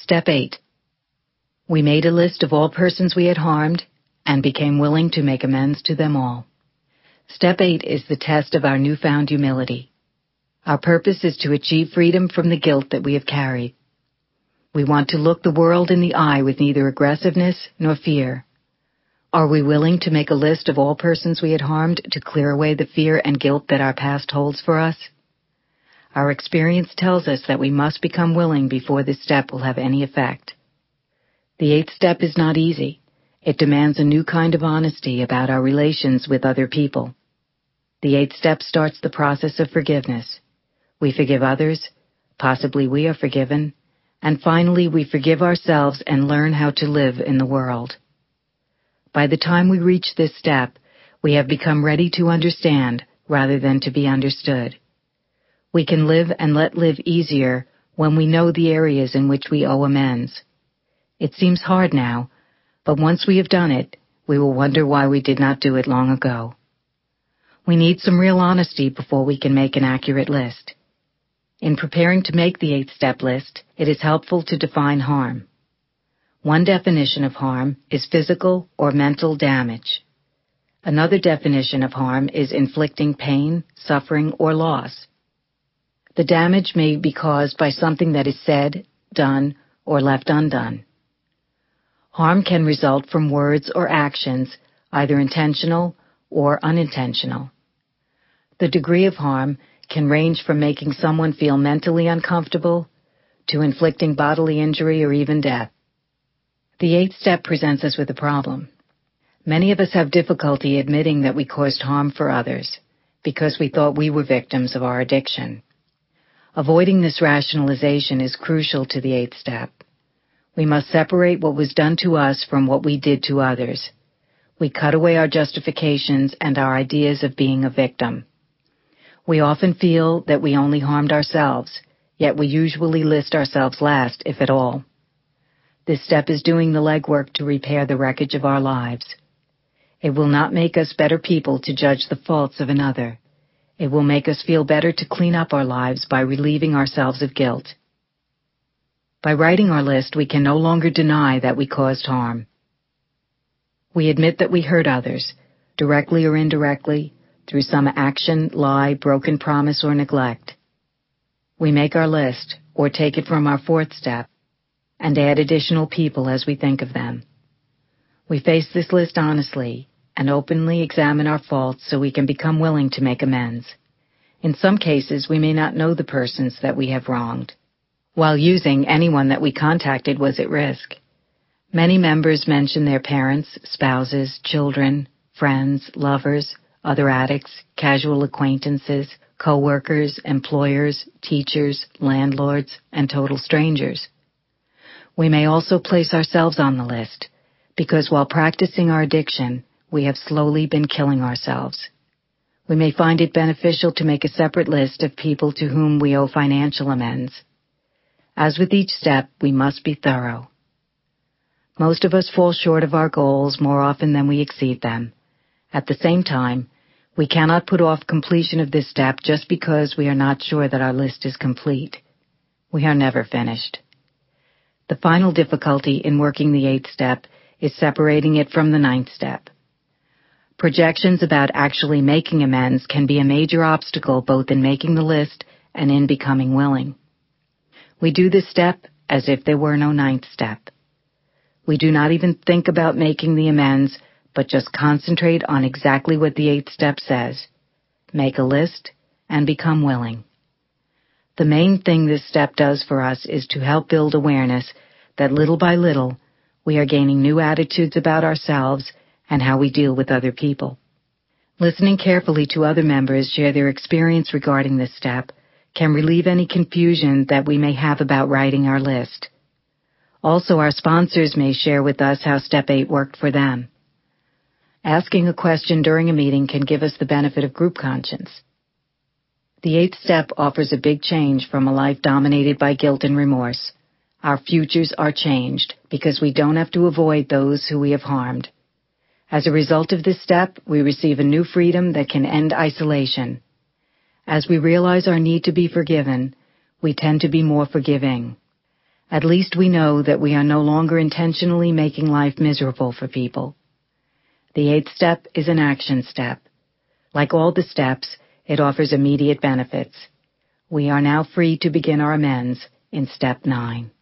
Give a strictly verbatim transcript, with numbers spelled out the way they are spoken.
Step eight. We made a list of all persons we had harmed and became willing to make amends to them all. Step eight is the test of our newfound humility. Our purpose is to achieve freedom from the guilt that we have carried. We want to look the world in the eye with neither aggressiveness nor fear. Are we willing to make a list of all persons we had harmed to clear away the fear and guilt that our past holds for us? Our experience tells us that we must become willing before this step will have any effect. The eighth step is not easy. It demands a new kind of honesty about our relations with other people. The eighth step starts the process of forgiveness. We forgive others, possibly we are forgiven, and finally we forgive ourselves and learn how to live in the world. By the time we reach this step, we have become ready to understand rather than to be understood. We can live and let live easier when we know the areas in which we owe amends. It seems hard now, but once we have done it, we will wonder why we did not do it long ago. We need some real honesty before we can make an accurate list. In preparing to make the eighth step list, it is helpful to define harm. One definition of harm is physical or mental damage. Another definition of harm is inflicting pain, suffering, or loss. The damage may be caused by something that is said, done, or left undone. Harm can result from words or actions, either intentional or unintentional. The degree of harm can range from making someone feel mentally uncomfortable to inflicting bodily injury or even death. The eighth step presents us with a problem. Many of us have difficulty admitting that we caused harm for others because we thought we were victims of our addiction. Avoiding this rationalization is crucial to the eighth step. We must separate what was done to us from what we did to others. We cut away our justifications and our ideas of being a victim. We often feel that we only harmed ourselves, yet we usually list ourselves last, if at all. This step is doing the legwork to repair the wreckage of our lives. It will not make us better people to judge the faults of another. It will make us feel better to clean up our lives by relieving ourselves of guilt. By writing our list, we can no longer deny that we caused harm. We admit that we hurt others, directly or indirectly, through some action, lie, broken promise, or neglect. We make our list, or take it from our fourth step, and add additional people as we think of them. We face this list honestly and openly examine our faults so we can become willing to make amends. In some cases, we may not know the persons that we have wronged. While using, anyone that we contacted was at risk. Many members mention their parents, spouses, children, friends, lovers, other addicts, casual acquaintances, co-workers, employers, teachers, landlords, and total strangers. We may also place ourselves on the list, because while practicing our addiction, we have slowly been killing ourselves. We may find it beneficial to make a separate list of people to whom we owe financial amends. As with each step, we must be thorough. Most of us fall short of our goals more often than we exceed them. At the same time, we cannot put off completion of this step just because we are not sure that our list is complete. We are never finished. The final difficulty in working the eighth step is separating it from the ninth step. Projections about actually making amends can be a major obstacle both in making the list and in becoming willing. We do this step as if there were no ninth step. We do not even think about making the amends, but just concentrate on exactly what the eighth step says. Make a list and become willing. The main thing this step does for us is to help build awareness that little by little we are gaining new attitudes about ourselves and how we deal with other people. Listening carefully to other members share their experience regarding this step can relieve any confusion that we may have about writing our list. Also, our sponsors may share with us how Step eight worked for them. Asking a question during a meeting can give us the benefit of group conscience. The eighth step offers a big change from a life dominated by guilt and remorse. Our futures are changed because we don't have to avoid those who we have harmed. As a result of this step, we receive a new freedom that can end isolation. As we realize our need to be forgiven, we tend to be more forgiving. At least we know that we are no longer intentionally making life miserable for people. The eighth step is an action step. Like all the steps, it offers immediate benefits. We are now free to begin our amends in step nine.